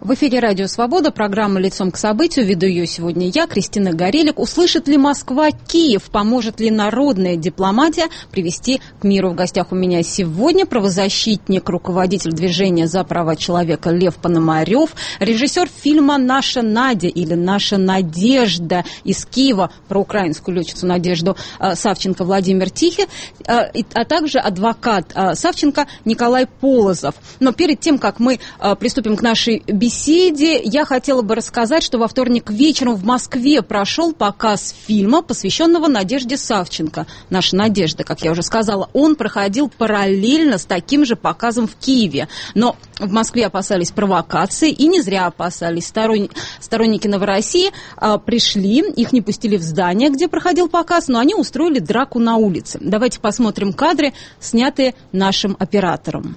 В эфире «Радио Свобода», программа «Лицом к событию». Веду ее сегодня я, Кристина Горелик. Услышит ли Москва Киев? Поможет ли народная дипломатия привести к миру? В гостях у меня сегодня правозащитник, руководитель движения за права человека Лев Пономарев, режиссер фильма «Наша Надя» или «Наша Надежда» из Киева, про украинскую летчицу Надежду Савченко Владимир Тихий, а также адвокат Савченко Николай Полозов. Но перед тем, как мы приступим к нашей беседе, я хотела бы рассказать, что во вторник вечером в Москве прошел показ фильма, посвященного Надежде Савченко. «Наша Надежда», как я уже сказала, он проходил параллельно с таким же показом в Киеве. Но в Москве опасались провокации, и не зря опасались. Сторонники Новороссии пришли, их не пустили в здание, где проходил показ, но они устроили драку на улице. Давайте посмотрим кадры, снятые нашим оператором.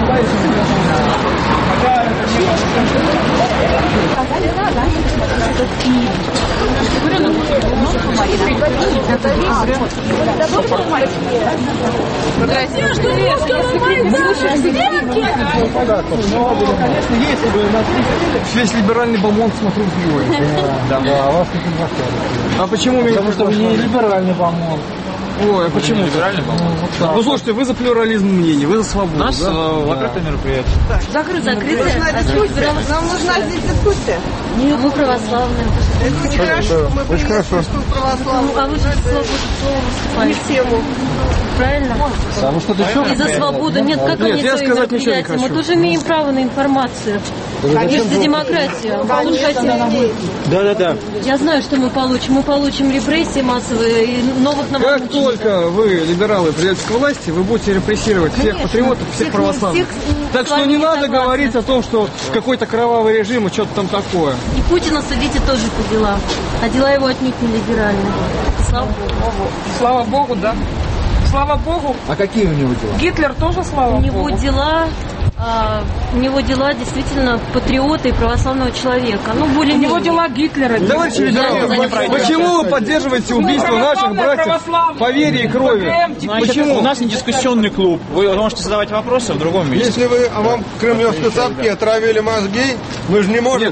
Весь либеральный бомонд смотрю в него. Да, вас не приглашали. А почему меня? Потому что вы не либеральный бомонд. Ой, а почему? Либеральный бомонд. Ну, слушайте, вы за плюрализм мнений, вы за свободу. Наш закрытое мероприятие. Закрытое. Нам нужна здесь дискуссия. Нет, мы православные. Это очень хорошо. Мы приветствуем, что православные. А вы же за свободу слова выступаете. Не всему. Правильно? А вы что-то еще? И за свободу. Нет, как они свои мероприятия? Мы тоже имеем право на информацию. Конечно. За демократию. Получайте. Да. Я знаю, что мы получим. Мы получим репрессии массовые и новых Как только вы, либералы, придете к власти, вы будете репрессировать всех патриотов, всех православных. Так что не надо говорить о том, что какой-то кровавый режим и что-то там такое. И Путина судите тоже по делам. А дела его отнюдь не либеральные. Слава Богу. Слава Богу, да. Слава Богу. А какие у него дела? Гитлер тоже, слава Богу. У него дела действительно патриота и православного человека. Ну, У него дела Гитлера. Товарищи либералы, почему вы поддерживаете убийство наших братьев по вере и крови? Почему? У нас не дискуссионный клуб. Вы можете задавать вопросы в другом месте. Если вам в кремлевской сапке отравили мозги, мы же не можем...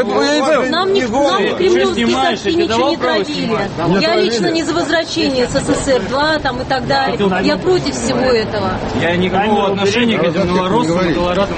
Нам кремлевские сапки ничего не травили. Я лично не за возвращение СССР 2 там, и так далее. Я против всего этого. Я никакого отношения к этим белорусам и колорадам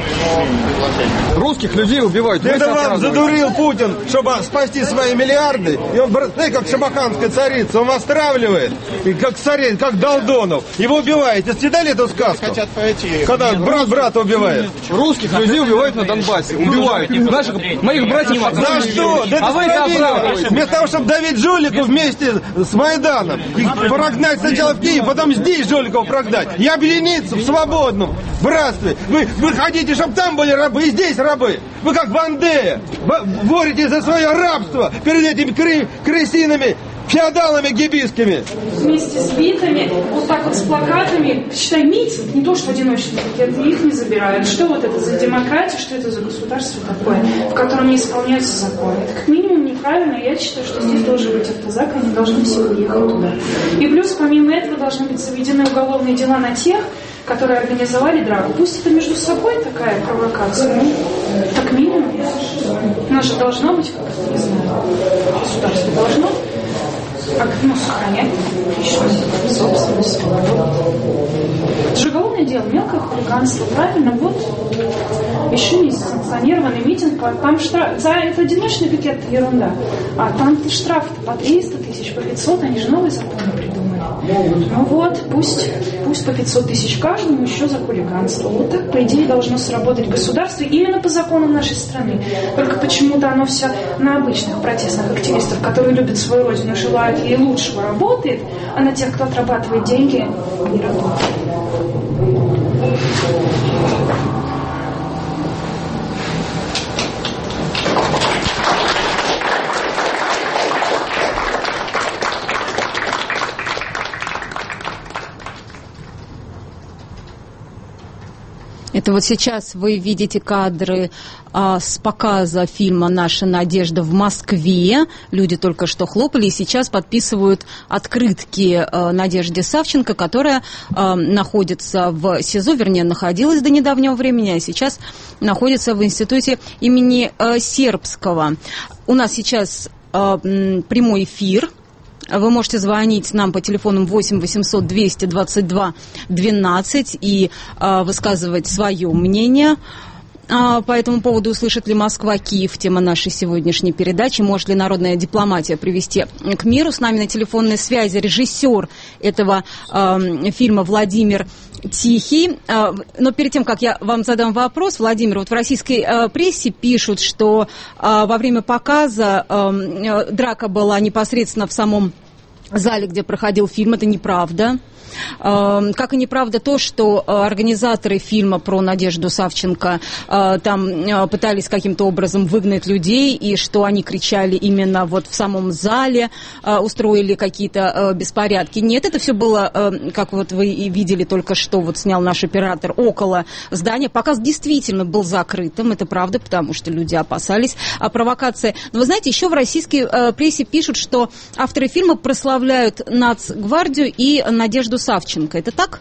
не Русских людей убивают. Это вам задурил Путин, чтобы спасти свои миллиарды. И он, знаете, как шамаханская царица, он вас стравливает, и как царей, как Долдонов. Его убиваете. Съедали эту сказку? Когда брат брата убивает. Русских людей убивают на Донбассе. Убивают. Моих братьев... За что? Да это вместо того, чтобы давить жуликов вместе с Майданом. Их прогнать сначала в Киев, потом здесь жуликов прогнать. И объединиться в свободном братстве. Вы хотите, чтобы там были рабы, и здесь рабы. Вы как Бандея. Боретесь за свое рабство перед этими крысиными феодалами гибийскими. Вместе с битами, вот так вот с плакатами, считай, митинг, не то, что одиночный пикет, их не забирают. Что вот это за демократия, что это за государство такое, в котором не исполняются законы? Это как минимум неправильно, я считаю, что здесь должен быть автозак, они должны все уехать туда. И плюс, помимо этого, должны быть заведены уголовные дела на тех, которые организовали драку. Пусть это между собой такая провокация, ну, как минимум. У нас же должно быть, как не знаю, государство должно сохранять личность, собственность, свободу. Это же уголовное дело, мелкое хулиганство, правильно? Вот еще не санкционированный митинг, там штраф, за это одиночный пикет — ерунда, а там штраф по 300 тысяч, по 500, они же новые законы придумали. Ну вот, пусть по 500 тысяч каждому еще за хулиганство. Вот так, по идее, должно сработать государство именно по законам нашей страны. Только почему-то оно все на обычных протестных активистов, которые любят свою родину, желают ей лучшего, работает, а на тех, кто отрабатывает деньги, не работает. Это вот сейчас вы видите кадры с показа фильма «Наша надежда» в Москве. Люди только что хлопали и сейчас подписывают открытки Надежде Савченко, которая находится в СИЗО, вернее, находилась до недавнего времени, а сейчас находится в институте имени Сербского. У нас сейчас прямой эфир. Вы можете звонить нам по телефону 8 800 222 12 и высказывать свое мнение по этому поводу. Услышит ли Москва, Киев? Тема нашей сегодняшней передачи. Может ли народная дипломатия привести к миру? С нами на телефонной связи режиссер этого фильма Владимир Тихий. Но перед тем, как я вам задам вопрос, Владимир, вот в российской прессе пишут, что во время показа драка была непосредственно в самом зале, где проходил фильм. Это неправда. Как и неправда то, что организаторы фильма про Надежду Савченко там пытались каким-то образом выгнать людей, и что они кричали именно вот в самом зале, устроили какие-то беспорядки. Нет, это все было, как вот вы и видели только что, вот снял наш оператор, около здания. Показ действительно был закрытым, это правда, потому что люди опасались провокации. Но вы знаете, еще в российской прессе пишут, что авторы фильма прославляют Нацгвардию и Надежду Савченко. Это так?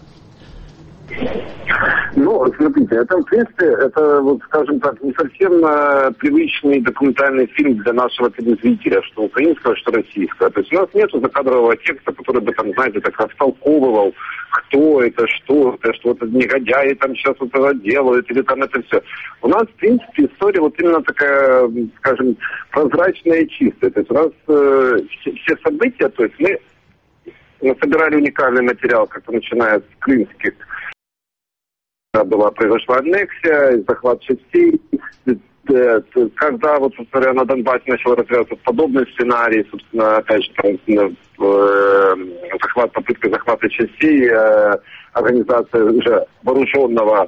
Ну, смотрите, это, в принципе, это, вот, скажем так, не совсем привычный документальный фильм для нашего телезрителя, что украинского, что российского. То есть у нас нет закадрового текста, который бы, там, знаете, так растолковывал, кто это, что это негодяи там сейчас вот это делают, или там это все. У нас, в принципе, история вот именно такая, скажем, прозрачная и чистая. То есть у нас все события, то есть мы собирали уникальный материал, как-то начиная с крымских. Произошла аннексия, захват частей. Когда, вот, смотря на Донбассе, начал развиваться подобный сценарий, собственно, опять же, там, попытка захвата частей, организация уже вооруженного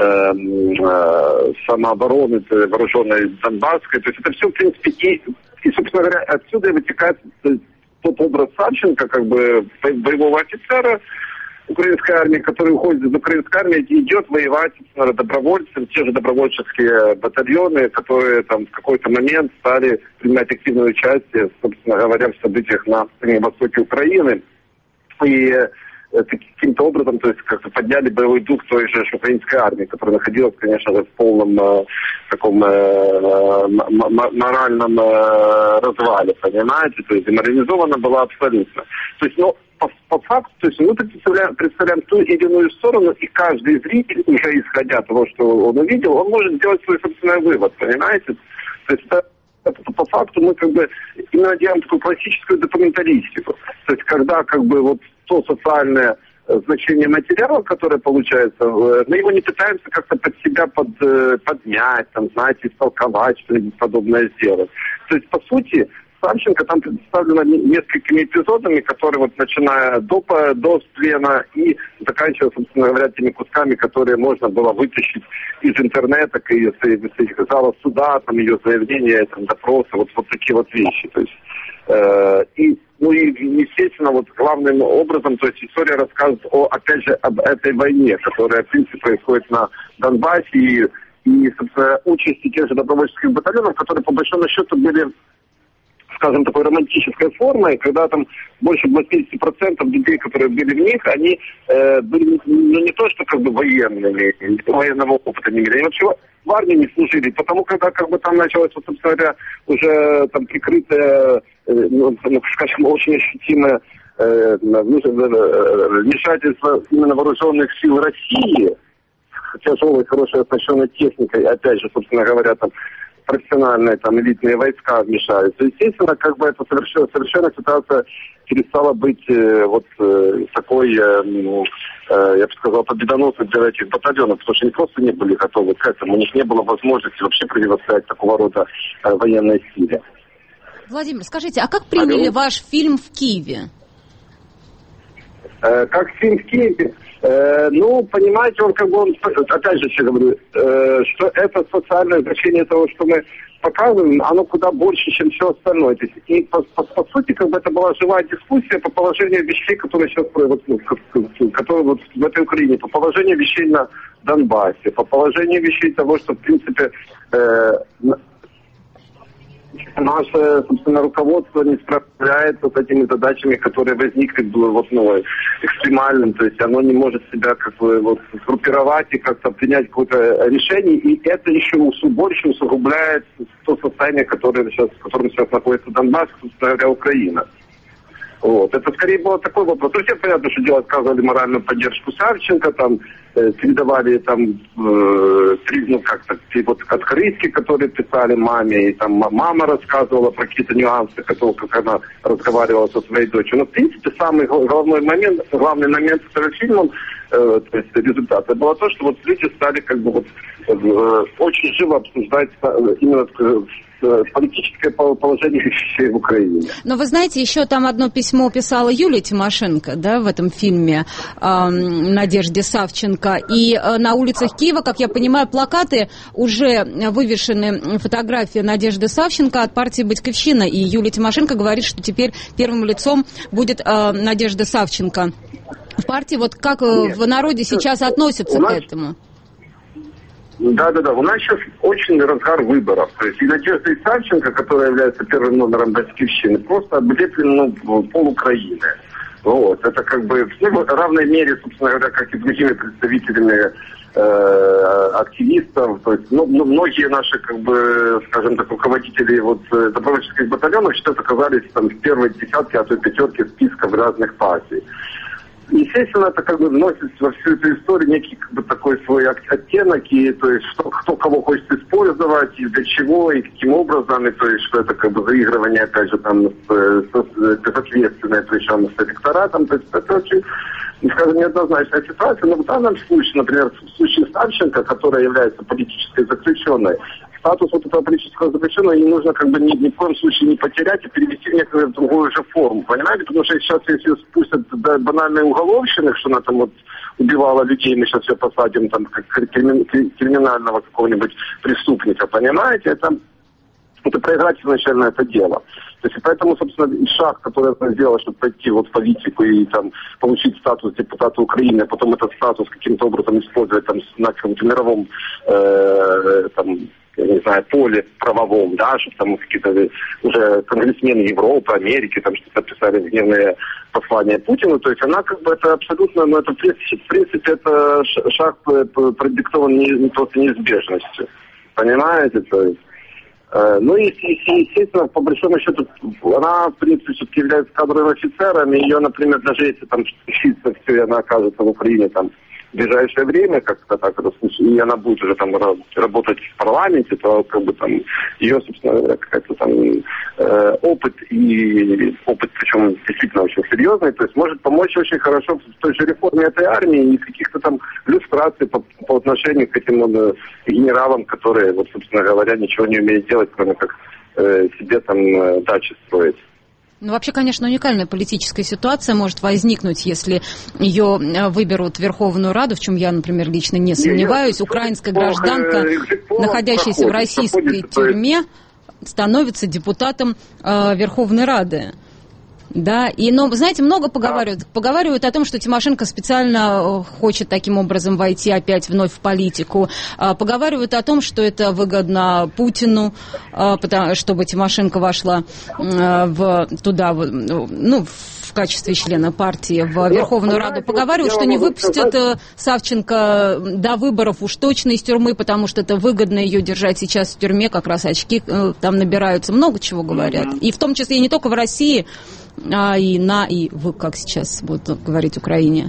самообороны, вооруженной Донбасской. То есть это все, в принципе, и собственно говоря, отсюда и вытекает тот образ Савченко, как бы боевого офицера украинской армии, который уходит из украинской армии и идет воевать, собственно, добровольцем, те же добровольческие батальоны, которые там в какой-то момент стали принимать активное участие, собственно говоря, в событиях на востоке Украины. И каким-то образом, то есть как-то подняли боевой дух той же украинской армии, которая находилась, конечно же, в полном таком моральном развале, понимаете, то есть деморализована была абсолютно. То есть, ну, по факту, то есть мы представляем ту или иную сторону, и каждый зритель, уже исходя от того, что он увидел, он может сделать свой собственный вывод, понимаете? То есть это по факту мы как бы именно делаем такую классическую документалистику. То есть когда как бы вот то социальное значение материала, которое получается, мы его не пытаемся как-то под себя поднять, там, знаете, истолковать, что-нибудь подобное сделать. То есть, по сути, Савченко там представлена несколькими эпизодами, которые вот начиная до плена и заканчивая, собственно говоря, теми кусками, которые можно было вытащить из интернета, из зала суда, там ее заявления, там, допросы, вот такие вот вещи. То есть, и естественно, вот главным образом, то есть история рассказывает опять же, об этой войне, которая, в принципе, происходит на Донбассе и собственно, участи тех же добровольческих батальонов, которые, по большому счету, были, скажем, такой романтической формой, когда там больше 80% людей, которые были в них, они были не то, что как бы военными, военного опыта не имели, они вообще в армии не служили. Потому когда как бы там началось, вот, собственно говоря, уже там прикрытое, скажем, очень ощутимое вмешательство именно вооруженных сил России, тяжелой, хорошей оснащенной техникой, опять же, собственно говоря, там профессиональные там элитные войска вмешаются. Естественно, как бы это совершенно ситуация перестала быть такой, я бы сказал, победоносной для этих батальонов, потому что они просто не были готовы к этому, у них не было возможности вообще противостоять такого рода военной силе. Владимир, скажите, а как приняли ваш фильм в Киеве? Как фильм в Киеве? Ну, понимаете, он опять же, я говорю, что это социальное значение того, что мы показываем, оно куда больше, чем все остальное. То есть, и по сути, как бы это была живая дискуссия по положению вещей, которые сейчас которые вот в этой Украине, по положению вещей на Донбассе, по положению вещей того, что, в принципе, наше, собственно, руководство не справляется с этими задачами, которые возникли экстремальным, то есть оно не может себя как бы сгруппировать и как-то принять какое-то решение, и это еще больше усугубляет то состояние, в котором сейчас находится Донбасс, собственно говоря, Украина. Вот. Это скорее был такой вопрос. Всем понятно, что делать, оказывали моральную поддержку Савченко, там, передавали там, открытки, которые писали маме, и там мама рассказывала про какие-то нюансы, как она разговаривала со своей дочерью. Но, в принципе, самый главный момент этого фильма, то есть результата, было то, что люди стали очень живо обсуждать именно политическое положение вещей в Украине. Но вы знаете, еще там одно письмо писала Юлия Тимошенко, да, в этом фильме Надежде Савченко. И на улицах Киева, как я понимаю, плакаты уже вывешены, фотографии Надежды Савченко от партии «Батькивщина». И Юлия Тимошенко говорит, что теперь первым лицом будет Надежда Савченко. В партии, как в народе сейчас относятся к этому? Да. У нас сейчас очень разгар выборов. То есть и Надежда Савченко, которая является первым номером «Батькивщины», просто облеплена пол Украины. Вот. Это в равной мере, собственно говоря, как и другими представителями активистов. То есть многие наши, скажем так, руководители добровольческих батальонов сейчас оказались там в первой десятке, а то и пятерке списков разных партий. Естественно, это вносит во всю эту историю некий такой свой оттенок, и то есть кто кого хочет использовать, и для чего, и каким образом, и то есть что это заигрывание, опять же, там безответственное, причем с электоратом, то есть это очень, скажем, неоднозначная ситуация, но в данном случае, например, в случае Савченко, которая является политической заключенной, статус этого политического заключенного не нужно ни в коем случае не потерять и перевести в некую другую же форму, понимаете? Потому что сейчас, если спустят банальные уголовщины, что она там убивала людей, мы сейчас все посадим там как криминального какого-нибудь преступника, понимаете? Это проиграть изначально это дело. То есть, и поэтому, собственно, шаг, который она сделала, чтобы пойти в политику и там получить статус депутата Украины, а потом этот статус каким-то образом использовать там на каком-то мировом я не знаю, поле правовом, да, что там какие-то уже конгрессмены Европы, Америки, там что-то писали гневные послания Путину, то есть она это абсолютно, это в принципе это шаг продиктован просто неизбежностью, понимаете, то есть. Естественно, по большому счету, она, в принципе, все-таки является кадровым офицером, и ее, например, даже если там случится все, и она окажется в Украине там в ближайшее время, как-то так, и она будет уже там работать в парламенте, то там ее, собственно, какая-то там опыт причем действительно очень серьезный, то есть может помочь очень хорошо в той же реформе этой армии и каких-то там иллюстраций по отношению к этим генералам, которые, собственно говоря, ничего не умеют делать, кроме как себе там дачи строить. Вообще, конечно, уникальная политическая ситуация может возникнуть, если ее выберут в Верховную Раду, в чем я, например, лично не сомневаюсь. Украинская гражданка, находящаяся в российской тюрьме, становится депутатом Верховной Рады. Да, знаете, много поговаривают о том, что Тимошенко специально хочет таким образом войти опять вновь в политику. Поговаривают о том, что это выгодно Путину, чтобы Тимошенко вошла в качестве члена партии в Верховную Раду. Поговаривают, что не выпустят Савченко до выборов уж точно из тюрьмы, потому что это выгодно ее держать сейчас в тюрьме, как раз очки там набираются, много чего говорят. И в том числе и не только в России, а и в, как сейчас будут говорить, Украине.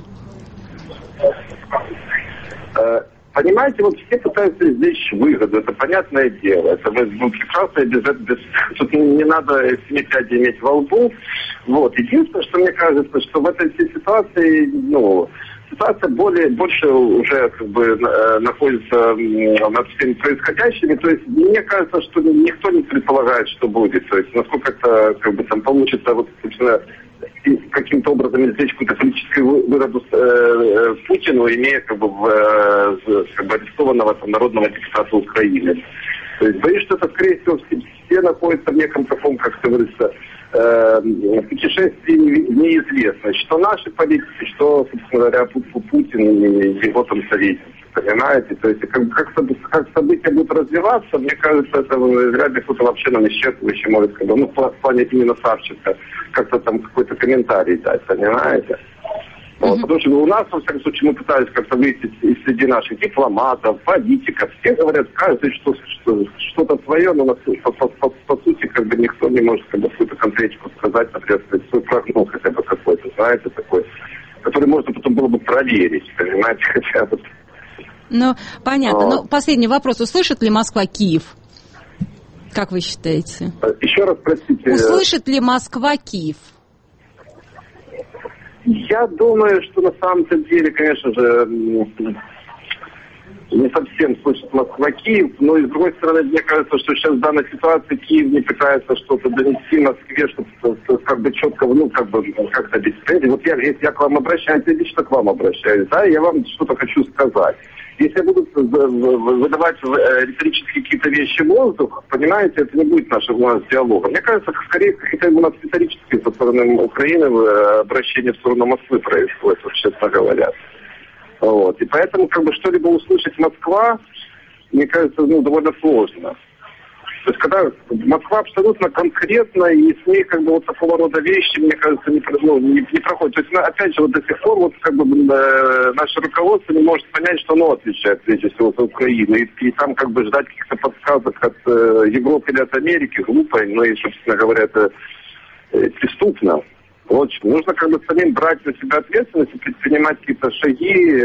Понимаете, все пытаются извлечь выгоду, это понятное дело. Это прекрасно, тут не надо 7 пядей иметь во лбу. Единственное, что мне кажется, что в этой всей ситуации, ситуация больше уже находится над всеми происходящими. То есть мне кажется, что никто не предполагает, что будет. То есть насколько это там получится, собственно, каким-то образом извлечь какую-то политическую выгоду Путину, имея как бы арестованного там, народного депутата Украины. То есть боюсь, что это, скорее всего, все находятся в неком таком, как говорится, путешествии неизвестно. Что наши политики, что, собственно говоря, Путин и его там советники. Понимаете? То есть как события будут развиваться, мне кажется, это вряд ли кто-то вообще нам исчерпывающе может, в плане именно Савченко, как-то там какой-то комментарий дать, понимаете? Вот, потому что у нас, во всяком случае, мы пытались как-то выйти среди наших дипломатов, политиков. Все говорят, каждый что-то свое, но по сути как бы никто не может как бы, какую-то конкретику сказать, например, свой прогноз хотя бы какой-то, знаете, такой, который можно потом было бы проверить, понимаете, хотя бы. Ну, понятно. Но последний вопрос. Услышит ли Москва Киев? Как вы считаете? Еще раз, простите. Услышит ли Москва Киев? Я думаю, что на самом-то деле, конечно же, не совсем слышит Москва Киев, но и с другой стороны, мне кажется, что сейчас в данной ситуации Киев не пытается что-то донести Москве, чтобы как бы четко, как-то объяснить. Вот если я к вам обращаюсь, я лично к вам обращаюсь, да, я вам что-то хочу сказать. Если я буду выдавать риторические какие-то вещи в воздух, понимаете, это не будет у нас диалога. Мне кажется, скорее, какие-то у нас риторические со стороны Украины обращения в сторону Москвы происходит, честно говоря. Вот. И поэтому как бы что-либо услышать Москва, мне кажется, довольно сложно. То есть когда Москва абсолютно конкретно, и с ней как бы вот такого рода вещи, мне кажется, не проходят. То есть, опять же, вот до сих пор вот как бы наше руководство не может понять, что оно отвечает прежде всего за Украину. И там как бы ждать каких-то подсказок от Европы или от Америки глупо, ну и, собственно говоря, это преступно. Вот, нужно как бы самим брать на себя ответственность и предпринимать какие-то шаги,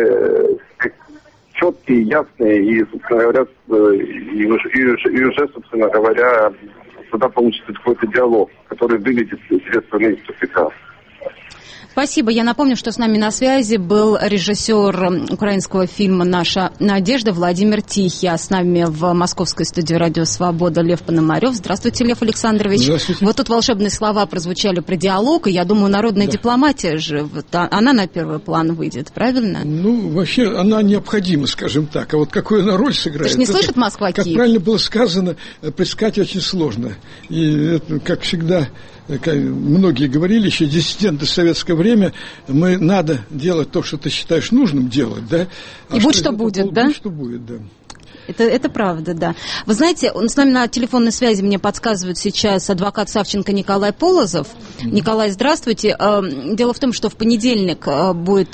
четкие, ясные, и, собственно говоря, и уже, собственно говоря, тогда получится какой-то диалог, который выведет две страны из тупика. Спасибо. Я напомню, что с нами на связи был режиссер украинского фильма «Наша надежда» Владимир Тихий. А с нами в московской студии «Радио Свобода» Лев Пономарев. Здравствуйте, Лев Александрович. Здравствуйте. Вот тут волшебные слова прозвучали про диалог, и я думаю, народная дипломатия же, она на первый план выйдет, правильно? Ну, вообще, она необходима, скажем так. А вот какую она роль сыграет? Ты же не слышит Москва, Киев? Как правильно было сказано, предсказать очень сложно. И это, как всегда, многие говорили, еще диссиденты в советское время, надо делать то, что ты считаешь нужным делать, да? И будь что будет, да? Будь что будет, да. Это правда, да. Вы знаете, с нами на телефонной связи мне подсказывает сейчас адвокат Савченко Николай Полозов. Николай, здравствуйте. Дело в том, что в понедельник будет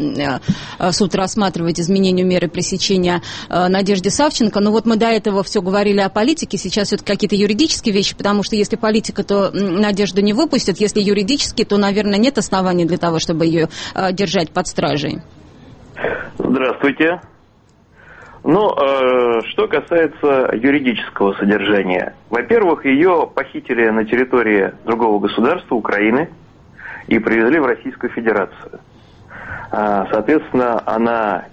суд рассматривать изменение меры пресечения Надежде Савченко. Но вот мы до этого все говорили о политике, сейчас все-таки какие-то юридические вещи, потому что если политика, то Надежду не выпустят, если юридически, то, наверное, нет оснований для того, чтобы ее держать под стражей. Здравствуйте. Ну, что касается юридического содержания. Во-первых, ее похитили на территории другого государства, Украины, и привезли в Российскую Федерацию. Соответственно, она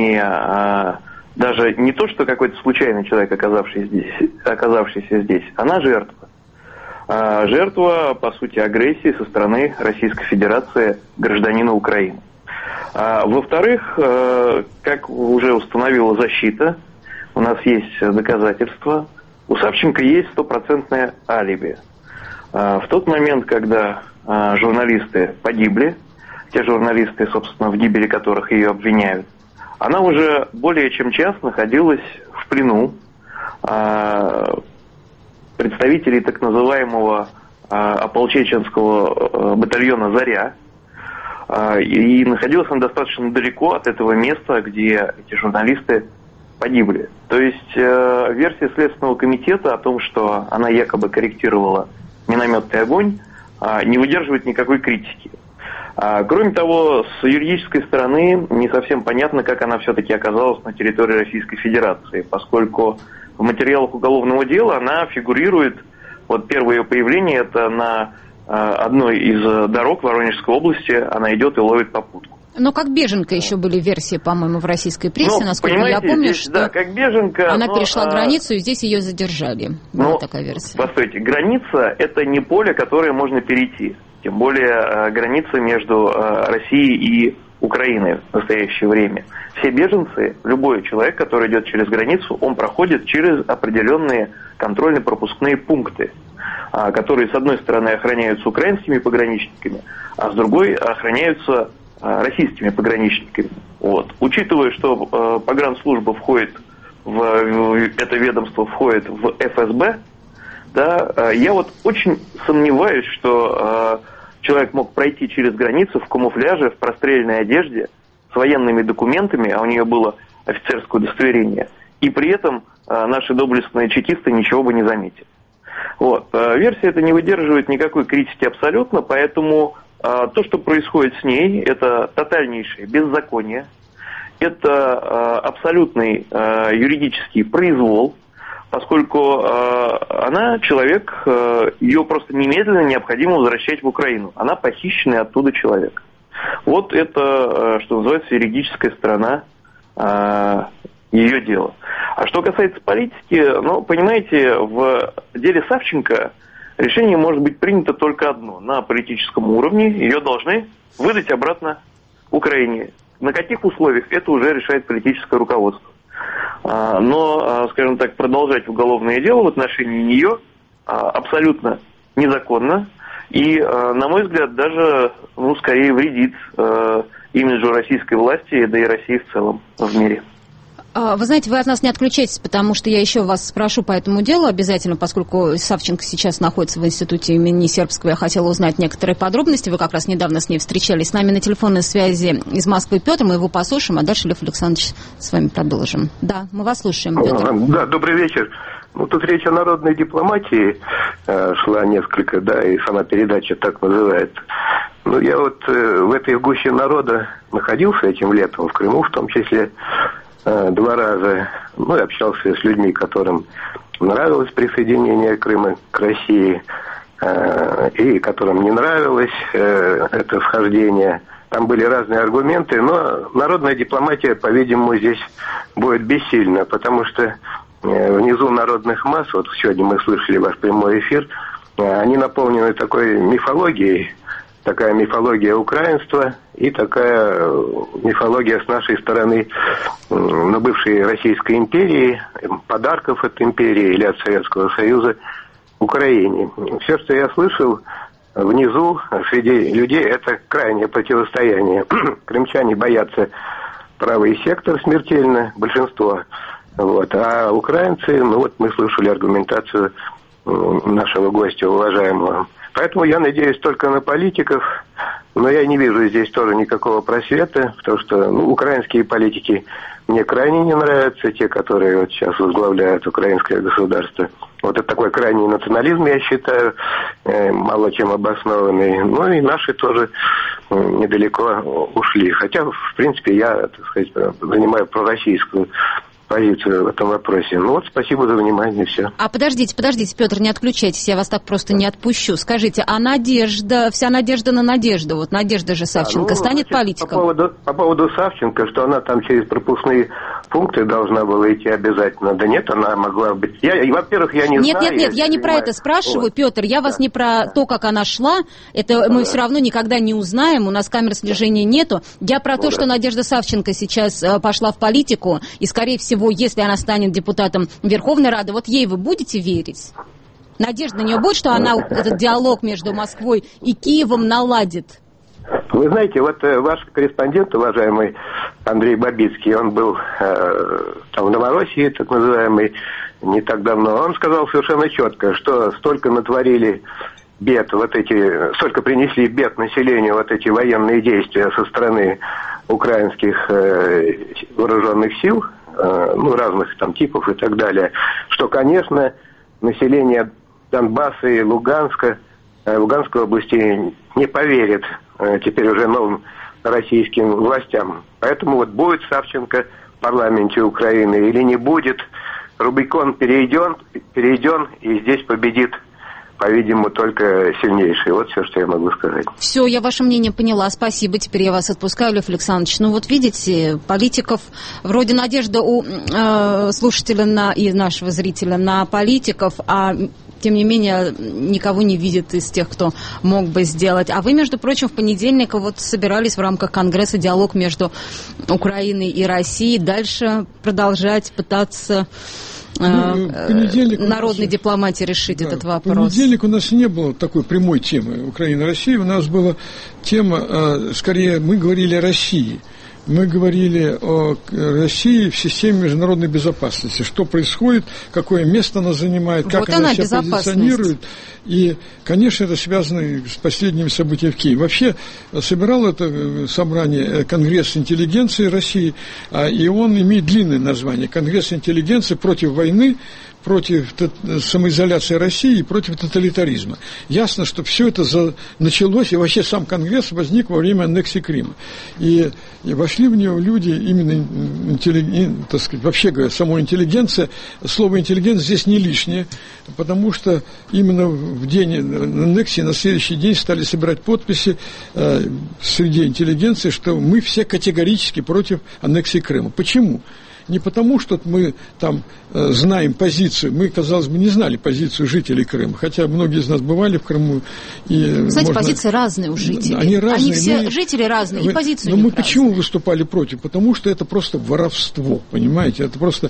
даже не то, что какой-то случайный человек, оказавшийся здесь, она жертва. Жертва, по сути, агрессии со стороны Российской Федерации гражданина Украины. Во-вторых, как уже установила защита, у нас есть доказательства, у Савченко есть 100% алиби. В тот момент, когда журналисты погибли, те журналисты, собственно, в гибели которых ее обвиняют, она уже более чем час находилась в плену представителей так называемого ополченческого батальона «Заря», и находилась она достаточно далеко от этого места, где эти журналисты погибли. То есть версия Следственного комитета о том, что она якобы корректировала минометный огонь, не выдерживает никакой критики. Кроме того, с юридической стороны не совсем понятно, как она все-таки оказалась на территории Российской Федерации, поскольку в материалах уголовного дела она фигурирует, вот первое ее появление, это на одной из дорог Воронежской области, она идет и ловит попутку. Но как беженка еще были версии, по-моему, в российской прессе, насколько я помню, здесь, что да, как беженка, она перешла границу, и здесь ее задержали. Была такая версия. Постойте, граница – это не поле, которое можно перейти. тем более границы между Россией и Украиной в настоящее время. Все беженцы, любой человек, который идет через границу, он проходит через определенные контрольно-пропускные пункты, которые, с одной стороны, охраняются украинскими пограничниками, а с другой охраняются российскими пограничниками. Вот. Учитывая, что погранслужба входит это ведомство входит в ФСБ, да, я вот очень сомневаюсь, что человек мог пройти через границу в камуфляже, в прострельной одежде, с военными документами, а у нее было офицерское удостоверение, и при этом наши доблестные чекисты ничего бы не заметили. Вот. Версия эта не выдерживает никакой критики абсолютно, поэтому то, что происходит с ней, это тотальнейшее беззаконие, это абсолютный юридический произвол, поскольку она человек, ее просто немедленно необходимо возвращать в Украину. Она похищенный оттуда человек. Вот это, что называется, юридическая сторона ее дела. А что касается политики, ну, понимаете, в деле Савченко решение может быть принято только одно. На политическом уровне ее должны выдать обратно Украине. На каких условиях, это уже решает политическое руководство. Но, скажем так, продолжать уголовное дело в отношении нее абсолютно незаконно и, на мой взгляд, даже, ну, скорее вредит имиджу российской власти, да и России в целом в мире. Вы знаете, вы от нас не отключайтесь, потому что я еще вас спрошу по этому делу обязательно, поскольку Савченко сейчас находится в институте имени Сербского. Я хотела узнать некоторые подробности. Вы как раз недавно с ней встречались. С нами на телефонной связи из Москвы Петр. Мы его послушаем, а дальше Лев Александрович с вами продолжим. Да, мы вас слушаем, Петр. Да, добрый вечер. Ну, тут речь о народной дипломатии шла несколько, да, и сама передача так называется. Ну, я вот в этой гуще народа находился этим летом в Крыму, в том числе 2 раза. Ну, я общался с людьми, которым нравилось присоединение Крыма к России, и которым не нравилось это вхождение. Там были разные аргументы, но народная дипломатия, по-видимому, здесь будет бессильна, потому что внизу народных масс, вот сегодня мы слышали ваш прямой эфир, они наполнены такой мифологией, такая мифология украинства и такая мифология с нашей стороны на бывшей Российской империи, подарков от империи или от Советского Союза Украине. Все, что я слышал внизу среди людей, это крайнее противостояние. Крымчане боятся правый сектор смертельно, большинство. Вот. А украинцы, ну вот мы слышали аргументацию нашего гостя, уважаемого. Поэтому я надеюсь только на политиков, но я не вижу здесь тоже никакого просвета, потому что украинские политики мне крайне не нравятся, те, которые вот сейчас возглавляют украинское государство. Вот это такой крайний национализм, я считаю, мало чем обоснованный. Ну и наши тоже недалеко ушли. Хотя, в принципе, я, так сказать, занимаю пророссийскую позицию в этом вопросе. Ну вот, спасибо за внимание, все. А подождите, Петр, не отключайтесь, я вас так просто не отпущу. Скажите, а Надежда, вся надежда на Надежду, вот Надежда же Савченко станет политиком? По поводу Савченко, что она там через пропускные пункты должна была идти обязательно. Да нет, она могла быть... Во-первых, я не знаю... Нет, я не про это спрашиваю, вот. Петр, я вас не про то, как она шла, это мы все равно никогда не узнаем, у нас камер слежения нету. Я про то, что Надежда Савченко сейчас пошла в политику, и, скорее всего, если она станет депутатом Верховной Рады, вот ей вы будете верить? Надежда на нее будет, что она этот диалог между Москвой и Киевом наладит? Вы знаете, вот ваш корреспондент, уважаемый Андрей Бабицкий, он был там в Новороссии, так называемый, не так давно. Он сказал совершенно четко, что столько натворили бед, столько принесли бед населению вот эти военные действия со стороны украинских вооруженных сил, разных там типов и так далее, что, конечно, население Донбасса и Луганской области не поверит теперь уже новым российским властям. Поэтому вот будет Савченко в парламенте Украины или не будет, Рубикон перейден, и здесь победит, по-видимому, только сильнейший. Вот все, что я могу сказать. Все, я ваше мнение поняла. Спасибо. Теперь я вас отпускаю, Лев Александрович. Ну вот видите, политиков, вроде надежда у слушателя и нашего зрителя на политиков, а тем не менее, никого не видит из тех, кто мог бы сделать. А вы, между прочим, в понедельник вот собирались в рамках Конгресса диалог между Украиной и Россией дальше продолжать пытаться народной дипломатии решить этот вопрос. В понедельник у нас не было такой прямой темы Украина-Россия. У нас была тема, скорее, мы говорили о России. Мы говорили о России в системе международной безопасности. Что происходит, какое место она занимает, как вот она себя позиционирует. И, конечно, это связано с последними событиями в Киеве. Вообще, собирал это собрание Конгресс интеллигенции России, и он имеет длинное название. Конгресс интеллигенции против войны, против самоизоляции России и против тоталитаризма. Ясно, что все это началось, и вообще сам Конгресс возник во время аннексии Крыма. И вошли в него люди, именно так сказать, вообще говоря, сама интеллигенция, слово интеллигенция здесь не лишнее, потому что именно в день аннексии, на следующий день стали собирать подписи среди интеллигенции, что мы все категорически против аннексии Крыма. Почему? Не потому, что мы там знаем позицию, мы, казалось бы, не знали позицию жителей Крыма, хотя многие из нас бывали в Крыму. И кстати, позиции разные у жителей. Они разные. Они все жители разные, и позиции у них Но мы разные. почему выступали против? Потому что это просто воровство, понимаете? Это просто,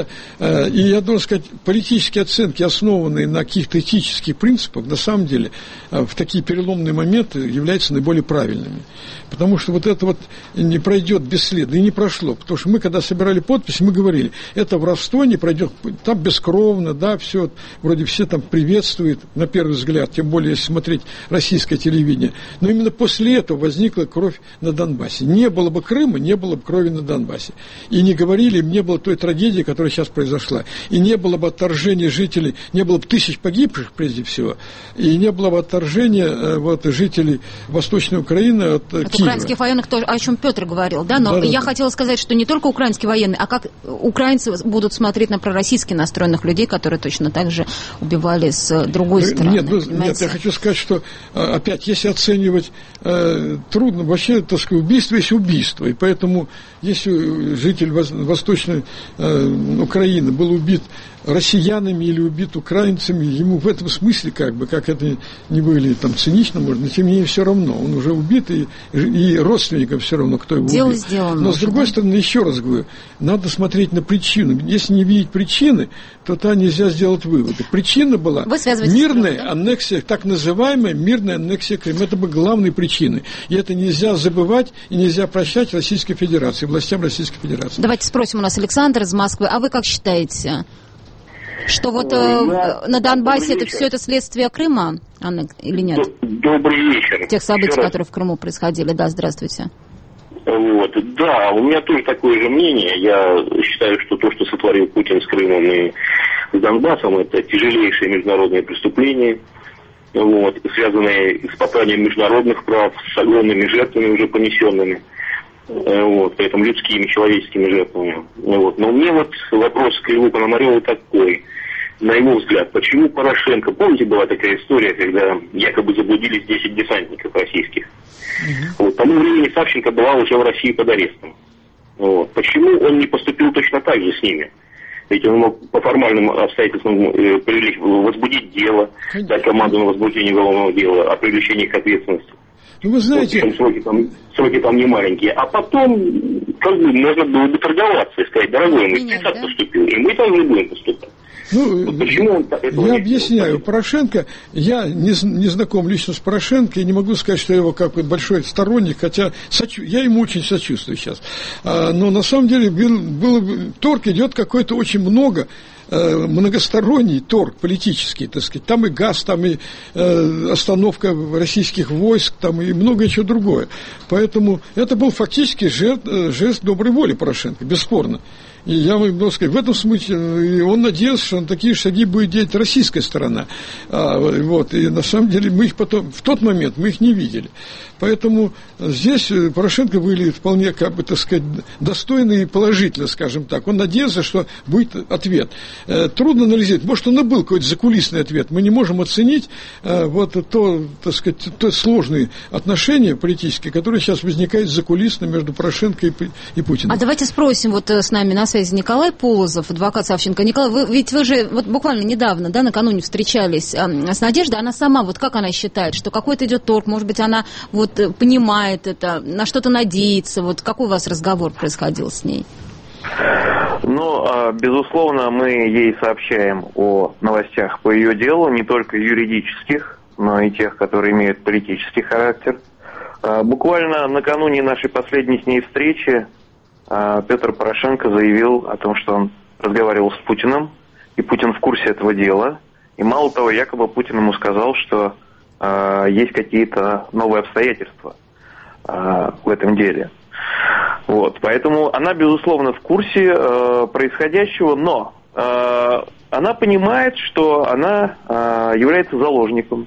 и я должен сказать, политические оценки, основанные на каких-то этических принципах, на самом деле, в такие переломные моменты являются наиболее правильными. Потому что вот это вот не пройдет бесследно, и не прошло. Потому что мы, когда собирали подписи, мы говорили, это воровство не пройдет, там бескровно, да, все, вроде все там приветствуют, на первый взгляд, тем более, если смотреть российское телевидение. Но именно после этого возникла кровь на Донбассе. Не было бы Крыма, не было бы крови на Донбассе. И не говорили, не было той трагедии, которая сейчас произошла. И не было бы отторжения жителей, не было бы тысяч погибших, прежде всего, и не было бы отторжения жителей Восточной Украины от Киева. Украинских военных тоже, о чем Петр говорил, да, но я хотела сказать, что не только украинские военные, а как украинцы будут смотреть на пророссийски настроенных людей, которые точно так же убивали с другой стороны. Нет, я хочу сказать, что опять, если оценивать трудно, вообще, так сказать, убийство есть убийство, и поэтому, если житель Восточной Украины был убит россиянами или убит украинцами, ему в этом смысле, как это не были там цинично, может, но тем не менее все равно, он уже убит, и родственникам все равно, кто его убил. Дело сделано. Но с другой стороны, еще раз говорю, надо смотреть на причину. Если не видеть причины, то тогда нельзя сделать выводы. Причина была мирная аннексия, так называемая мирная аннексия Крыма. Это была главной причиной. И это нельзя забывать и нельзя прощать Российской Федерации, властям Российской Федерации. Давайте спросим у нас Александр из Москвы. А вы как считаете? Что вот на Донбассе это все это следствие Крыма, Анна, или нет? Добрый вечер. Тех событий, которые в Крыму происходили. Да, здравствуйте. Вот, да, у меня тоже такое же мнение. Я считаю, что то, что сотворил Путин с Крымом и с Донбассом, это тяжелейшее международное преступление, вот, связанное с попранием международных прав, с огромными жертвами уже понесенными. Вот, поэтому людскими, человеческими жертвами. Вот. Но мне вот вопрос к Льву Пономареву такой. На его взгляд, почему Порошенко, помните, была такая история, когда якобы заблудились 10 десантников российских? Вот, к тому времени Савченко была уже в России под арестом. Вот. Почему он не поступил точно так же с ними? Ведь он мог по формальным обстоятельствам возбудить дело, дать команду на возбуждение уголовного дела, о привлечении к ответственности. Ну, вы знаете... Сроки там не маленькие. А потом, как бы, можно было бы торговаться и сказать, дорогой мой, ты так поступил, и мы также будем поступать. Ну, почему он я объясняю. Порошенко, я не знаком лично с Порошенко, и не могу сказать, что я его как большой сторонник, хотя я ему очень сочувствую сейчас. Но на самом деле торг идет какой-то очень многосторонний торг политический, так сказать. Там и газ, там и остановка российских войск, там и многое чего другое. Поэтому это был фактически жест доброй воли Порошенко, бесспорно. И я могу сказать, в этом смысле он надеялся, что на такие шаги будет делать российская сторона. Вот, и на самом деле мы их потом, в тот момент мы их не видели. Поэтому здесь Порошенко выглядит вполне, как бы, так сказать, достойно и положительно, скажем так. Он надеялся, что будет ответ. Трудно анализировать. Может, он и был какой-то закулисный ответ. Мы не можем оценить вот то, так сказать, то сложные отношения политические, которые сейчас возникают закулисно между Порошенко и Путиным. А давайте спросим, вот с нами на связи Николай Полозов, адвокат Савченко. Николай, ведь вы же вот буквально недавно, да, накануне встречались с Надеждой, она сама, вот как она считает, что какой-то идет торг, может быть, она вот понимает это, на что-то надеется, вот какой у вас разговор происходил с ней? Ну, безусловно, мы ей сообщаем о новостях по ее делу, не только юридических, но и тех, которые имеют политический характер. Буквально накануне нашей последней с ней встречи Петр Порошенко заявил о том, что он разговаривал с Путиным, и Путин в курсе этого дела. И мало того, якобы Путин ему сказал, что есть какие-то новые обстоятельства в этом деле. Вот, поэтому она, безусловно, в курсе происходящего, но она понимает, что она является заложником,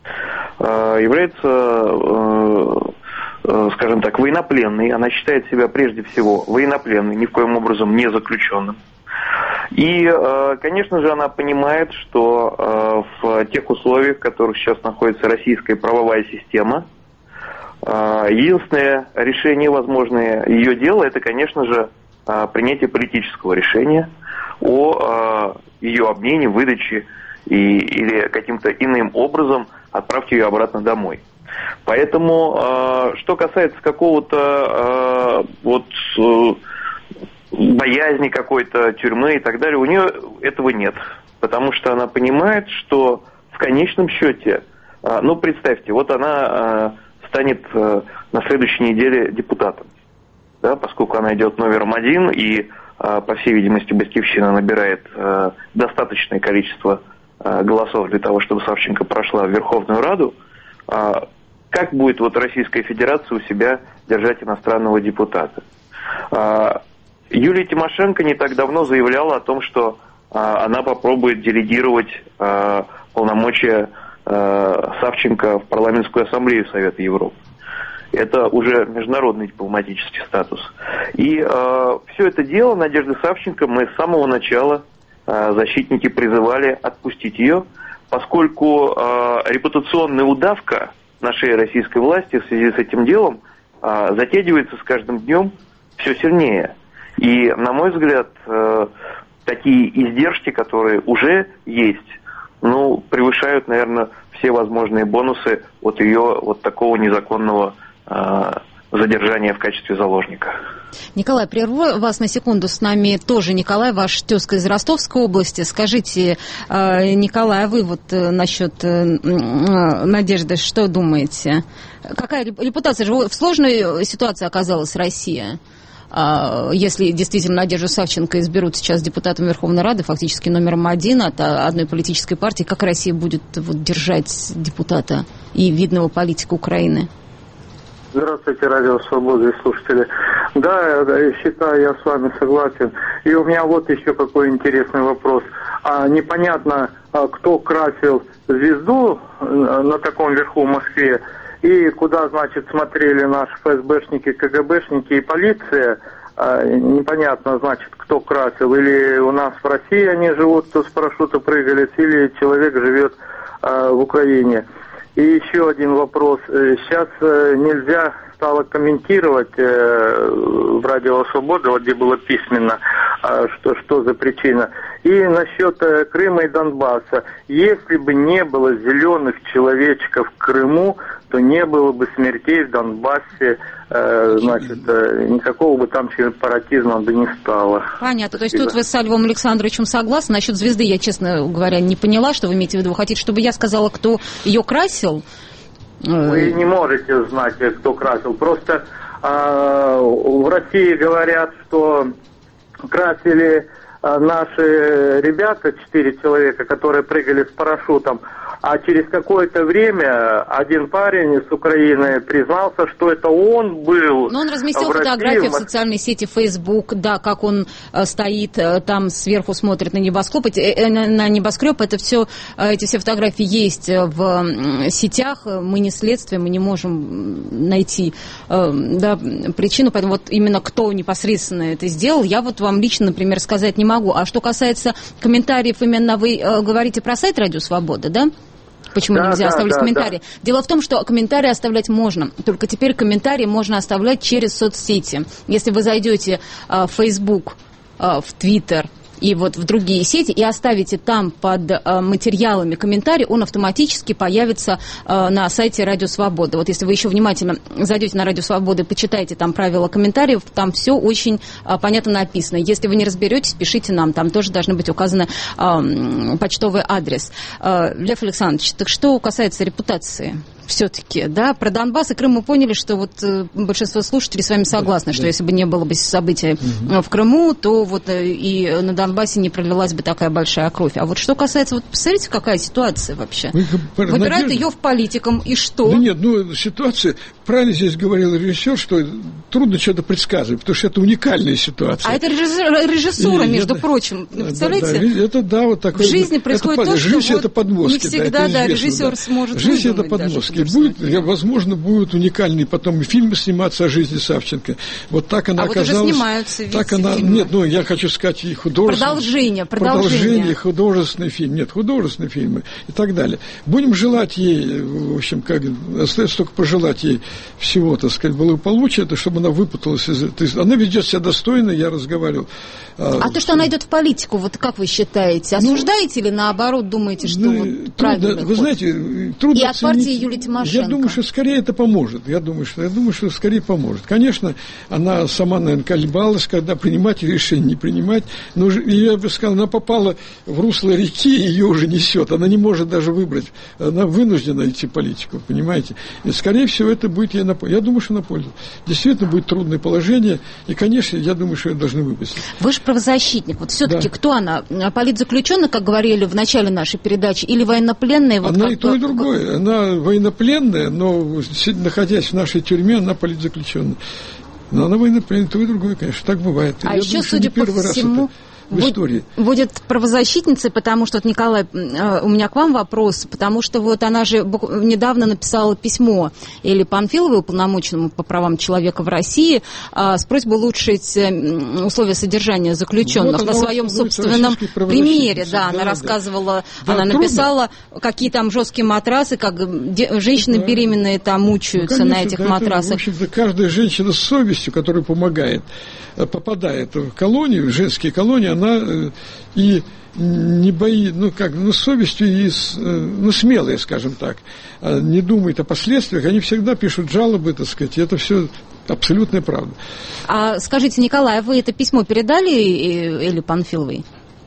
является, скажем так, военнопленной. Она считает себя прежде всего военнопленной, ни в коем образом не заключенным. И, конечно же, она понимает, что в тех условиях, в которых сейчас находится российская правовая система, единственное решение, возможное ее дела, это, конечно же, принятие политического решения о ее обмене, выдаче или каким-то иным образом отправьте ее обратно домой. Поэтому, что касается какого-то боязни какой-то, тюрьмы и так далее, у нее этого нет. Потому что она понимает, что в конечном счете, ну, представьте, вот она станет на следующей неделе депутатом, да, поскольку она идет номером 1 и, по всей видимости, Батькивщина набирает достаточное количество голосов для того, чтобы Савченко прошла в Верховную Раду. Как будет вот Российская Федерация у себя держать иностранного депутата? Юлия Тимошенко не так давно заявляла о том, что она попробует делегировать полномочия Савченко в Парламентскую ассамблею Совета Европы. Это уже международный дипломатический статус. И все это дело Надежды Савченко мы с самого начала, защитники, призывали отпустить ее, поскольку репутационная удавка на шее российской власти в связи с этим делом затягивается с каждым днем все сильнее. И, на мой взгляд, такие издержки, которые уже есть, ну, превышают, наверное, все возможные бонусы от ее вот такого незаконного задержания в качестве заложника. Николай, прерву вас на секунду. С нами тоже Николай, ваш тезка из Ростовской области. Скажите, Николай, а вы вот насчет Надежды что думаете? Какая репутация? В сложной ситуации оказалась Россия? Если действительно Надежду Савченко изберут сейчас депутатом Верховной Рады, фактически номером 1 от одной политической партии, как Россия будет вот держать депутата и видного политика Украины? Здравствуйте, Радио Свобода и слушатели. Да, считаю, я с вами согласен. И у меня вот еще какой интересный вопрос. Непонятно, кто красил звезду на таком верху в Москве, и куда, значит, смотрели наши ФСБшники, КГБшники и полиция. Непонятно, значит, кто красил. Или у нас в России они живут, кто с парашюта прыгали, или человек живет в Украине. И еще один вопрос. Сейчас нельзя стало комментировать в Радио Свобода, вот где было письменно, что за причина. И насчет Крыма и Донбасса. Если бы не было зеленых человечков в Крыму, то не было бы смертей в Донбассе, значит, никакого бы там сепаратизма бы не стало. Понятно. То есть тут вы с Львом Александровичем согласны. Насчет звезды я, честно говоря, не поняла, что вы имеете в виду. Вы хотите, чтобы я сказала, кто ее красил? Вы не можете знать, кто красил. Просто в России говорят, что красили наши ребята, 4 человека, которые прыгали с парашютом. А через какое-то время один парень с Украины признался, что это он был. Но он разместил фотографию в социальной сети Facebook, да, как он стоит там сверху, смотрит на небоскреб. Это все, эти все фотографии есть в сетях. Мы не следствие, мы не можем найти причину, поэтому вот именно кто непосредственно это сделал, я вот вам лично, например, сказать не могу. А что касается комментариев, именно вы говорите про сайт «Радио Свобода», да? Почему нельзя оставлять комментарии? Да. Дело в том, что комментарии оставлять можно, только теперь комментарии можно оставлять через соцсети. Если вы зайдете в Facebook, в Twitter и вот в другие сети и оставите там под материалами комментарий, он автоматически появится на сайте Радио Свобода. Вот если вы еще внимательно зайдете на Радио Свобода и почитаете там правила комментариев, там все очень понятно написано. Если вы не разберетесь, пишите нам, там тоже должны быть указаны почтовый адрес. Лев Александрович, так что касается репутации? Все-таки, да, про Донбасс и Крым мы поняли, что вот большинство слушателей с вами согласны, что если бы не было бы событий в Крыму, то вот и на Донбассе не пролилась бы такая большая кровь. А вот что касается, вот посмотрите, какая ситуация вообще. Выбирают ее в политикам, и что? Да нет, ситуация, правильно здесь говорил режиссер, что трудно что-то предсказывать, потому что это уникальная ситуация. А это режиссура, между прочим, представляете? Это вот такое. В жизни происходит то, что жизнь это подмостки, не всегда режиссер сможет выдумать. Жизнь это подмостки. Возможно, будут уникальные потом и фильмы сниматься о жизни Савченко. Вот так она оказалась. Вот уже снимаются фильмы. Нет, я хочу сказать, и художественные. Продолжение, художественные фильмы. Нет, художественные фильмы и так далее. Будем желать ей, в общем, остается только пожелать ей всего, так сказать, благополучия, чтобы она выпуталась из этого. Она ведет себя достойно, я разговаривал. А то, что она идет в политику, вот как вы считаете? Осуждаете или наоборот думаете, что правильно? Вы знаете, трудно и от партии Юлии Тимошенко. Я думаю, что скорее это поможет. Я думаю, что скорее поможет. Конечно, она сама, наверное, колебалась, когда принимать решение, не принимать. Но я бы сказал, она попала в русло реки, ее уже несет. Она не может даже выбрать. Она вынуждена идти в политику, понимаете? И, скорее всего, это будет ей на пользу. Я думаю, что на пользу. Действительно, будет трудное положение. И, конечно, я думаю, что ее должны выпустить. Вы же правозащитник. Вот все-таки кто она? Политзаключенная, как говорили в начале нашей передачи, или военнопленная? Вот она и то, и другое. Она военнопленная, но, находясь в нашей тюрьме, она политзаключенная. Но она военнопленная, то и другое, конечно. Так бывает. А я еще, думаю, судя по всему, в истории. Будет правозащитницей, потому что, вот, Николай, у меня к вам вопрос, потому что вот она же недавно написала письмо Элле Панфиловой, уполномоченному по правам человека в России, с просьбой улучшить условия содержания заключенных на своем собственном примере. Да, она рассказывала, она написала, какие там жесткие матрасы, как женщины беременные там мучаются на этих матрасах. В общем-то, каждая женщина с совестью, которая попадает в колонию, в женские колонии, она и не боится, совестью и смелая, скажем так, не думает о последствиях, они всегда пишут жалобы, так сказать, и это все абсолютная правда. А скажите, Николай, вы это письмо передали Элле Панфиловой?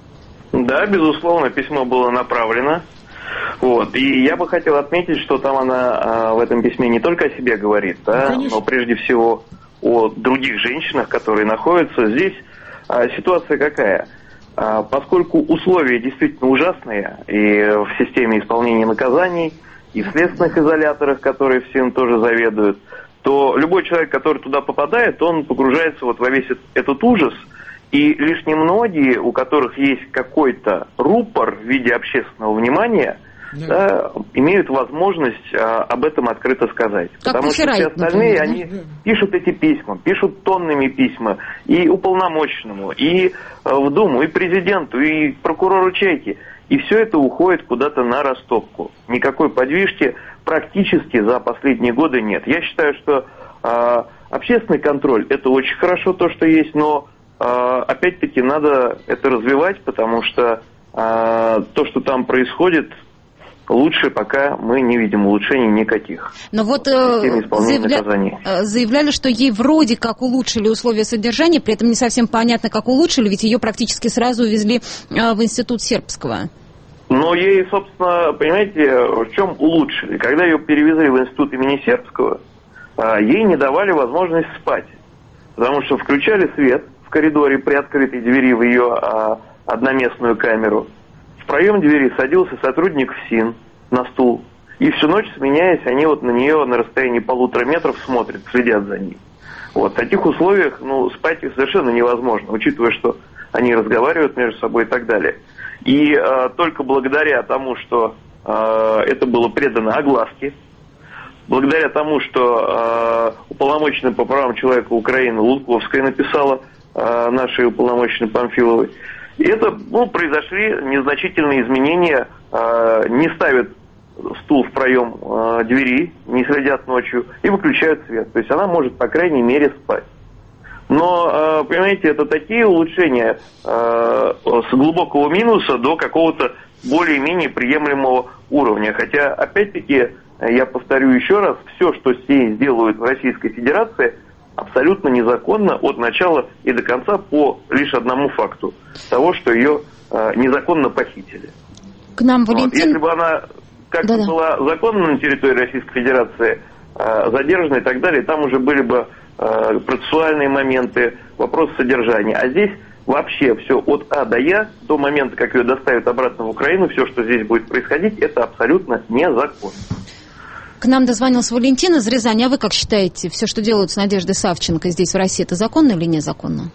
Да, безусловно, письмо было направлено. Вот. И я бы хотел отметить, что там она в этом письме не только о себе говорит, но прежде всего о других женщинах, которые находятся здесь. Ситуация какая? Поскольку условия действительно ужасные и в системе исполнения наказаний, и в следственных изоляторах, которые всем тоже заведуют, то любой человек, который туда попадает, он погружается вот во весь этот ужас, и лишь немногие, у которых есть какой-то рупор в виде общественного внимания, имеют возможность об этом открыто сказать. Как потому что все остальные, они пишут эти письма, пишут тоннами письма и уполномоченному, и в Думу, и президенту, и прокурору Чайки. И все это уходит куда-то на растопку. Никакой подвижки практически за последние годы нет. Я считаю, что общественный контроль – это очень хорошо то, что есть, но опять-таки надо это развивать, потому что то, что там происходит, лучше пока мы не видим улучшений никаких. Но вот заявляли, что ей вроде как улучшили условия содержания, при этом не совсем понятно, как улучшили, ведь ее практически сразу увезли в институт Сербского. Но ей, собственно, понимаете, в чем улучшили? Когда ее перевезли в институт имени Сербского, ей не давали возможность спать, потому что включали свет в коридоре при открытой двери в ее одноместную камеру. В проем двери садился сотрудник ФСИН на стул. И всю ночь, сменяясь, они вот на нее на расстоянии 1,5 метров смотрят, следят за ней. Вот. В таких условиях, спать их совершенно невозможно, учитывая, что они разговаривают между собой и так далее. И только благодаря тому, что это было предано огласке, благодаря тому, что уполномоченная по правам человека Украины Лутковская написала нашей уполномоченной Памфиловой, и это произошли незначительные изменения, не ставят стул в проем двери, не следят ночью и выключают свет. То есть она может, по крайней мере, спать. Но, понимаете, это такие улучшения с глубокого минуса до какого-то более-менее приемлемого уровня. Хотя, опять-таки, я повторю еще раз, все, что здесь делают в Российской Федерации, абсолютно незаконно от начала и до конца по лишь одному факту того, что ее незаконно похитили. К нам Валентин... Если бы она как-то была законна на территории Российской Федерации, задержана и так далее, там уже были бы процессуальные моменты, вопрос содержания. А здесь вообще все от А до Я, до момента, как ее доставят обратно в Украину, все, что здесь будет происходить, это абсолютно незаконно. К нам дозвонился Валентин из Рязани. А вы как считаете, все, что делают с Надеждой Савченко здесь, в России, это законно или незаконно?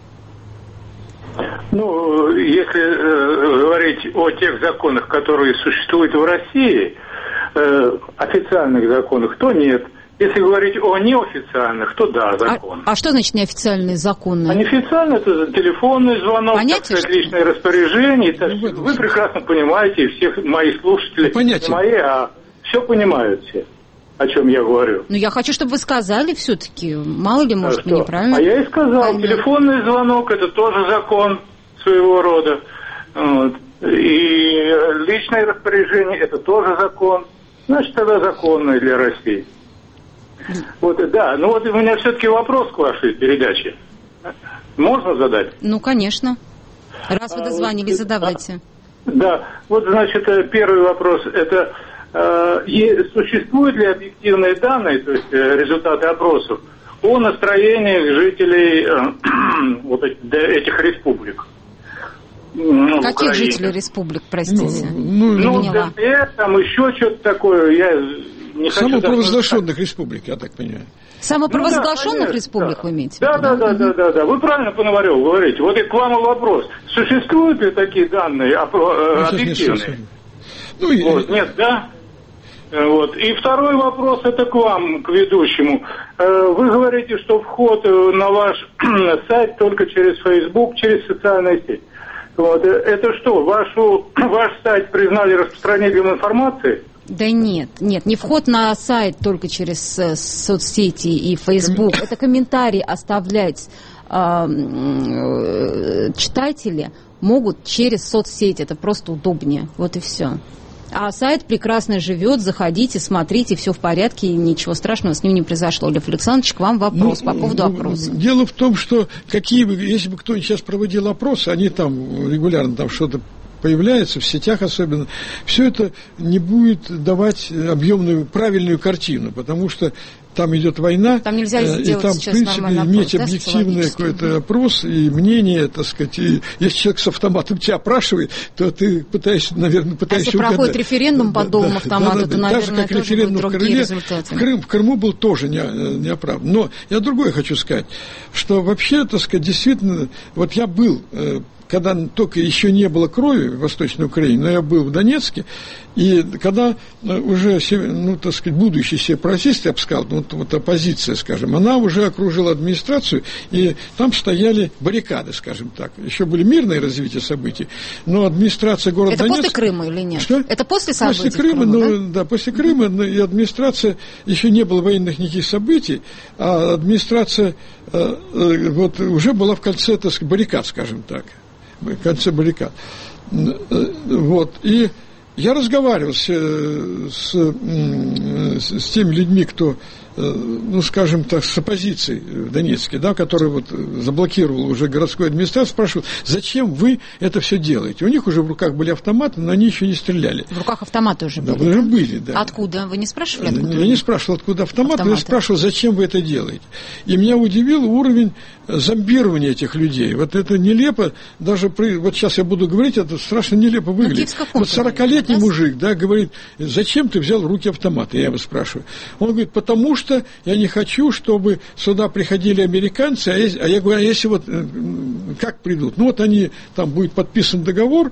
Если говорить о тех законах, которые существуют в России, официальных законах, то нет. Если говорить о неофициальных, то да, законно. А что значит неофициальные законы? А неофициально это телефонный звонок, понятие, личное распоряжение. Вы прекрасно понимаете, всех мои слушатели, все понимают все, о чем я говорю. Ну, я хочу, чтобы вы сказали все-таки. Мало ли, может, мы неправильно. А я и сказал, телефонный звонок, это тоже закон своего рода. Вот. И личное распоряжение, это тоже закон. Значит, тогда законно для России. Вот, да, у меня все-таки вопрос к вашей передаче. Можно задать? Ну, конечно. Раз вы дозвонились, задавайте. Да, значит, первый вопрос, это существуют ли объективные данные, то есть результаты опросов, о настроениях жителей этих республик? Каких жителей республик, простите? Там еще что-то такое, я не хочу... Самопровозглашенных республик, я так понимаю. Самопровозглашенных республик вы имеете? Да. Вы правильно говорите. Вот и к вам вопрос. Существуют ли такие данные объективные? Нет, да? И второй вопрос, это к вам, к ведущему. Вы говорите, что вход на ваш сайт только через Facebook, через социальные сети. Это что, ваш сайт признали распространителем информации? Да нет, не вход на сайт только через соцсети и Facebook. Это комментарии оставлять читатели могут через соцсети. Это просто удобнее. Вот и все. А сайт прекрасно живет, заходите, смотрите, все в порядке, ничего страшного с ним не произошло. Лев Александрович, к вам вопрос по поводу опроса. Дело в том, что если бы кто-нибудь сейчас проводил опросы, они там регулярно там что-то появляется, в сетях особенно, все это не будет давать объемную, правильную картину, потому что там идет война, там нельзя и там, в принципе, иметь объективный какой-то опрос и мнение, так сказать, и если человек с автоматом тебя опрашивает, то ты пытаешься, наверное, угадать. Если проходит референдум под домом автомата, то, наверное, даже как тоже референдум будут другие результаты. В Крыму был тоже не оправдан. Но я другое хочу сказать, что вообще, так сказать, действительно, вот я был... когда только еще не было крови в Восточной Украине, но я был в Донецке, и когда уже, так сказать, будущие сепаратисты, я бы сказал, вот оппозиция, скажем, она уже окружила администрацию, и там стояли баррикады, скажем так. Еще были мирные развития событий, но администрация города Донецка... Это после Крыма или нет? Что? Это после событий После Крыма, да? После Крыма, и администрация, еще не было военных никаких событий, а администрация уже была в кольце, так сказать, баррикад, скажем так. В конце баррикад. И я разговаривал с теми людьми, кто ну, скажем так, с оппозицией в Донецке, да, который вот заблокировал уже городскую администрацию, спрашивал, зачем вы это все делаете? У них уже в руках были автоматы, но они еще не стреляли. В руках автоматы уже были? Да, уже были, да. Откуда? Вы не спрашивали, откуда? Я не спрашивал, откуда автоматы, я спрашивал, зачем вы это делаете. И меня удивил уровень зомбирования этих людей. Вот это нелепо, даже вот сейчас я буду говорить, это страшно нелепо выглядит. Вот 40-летний мужик, да, говорит, зачем ты взял в руки автоматы, я его спрашиваю. Он говорит, потому что я не хочу, чтобы сюда приходили американцы, а я говорю, а если вот, как придут? Ну вот они, там будет подписан договор,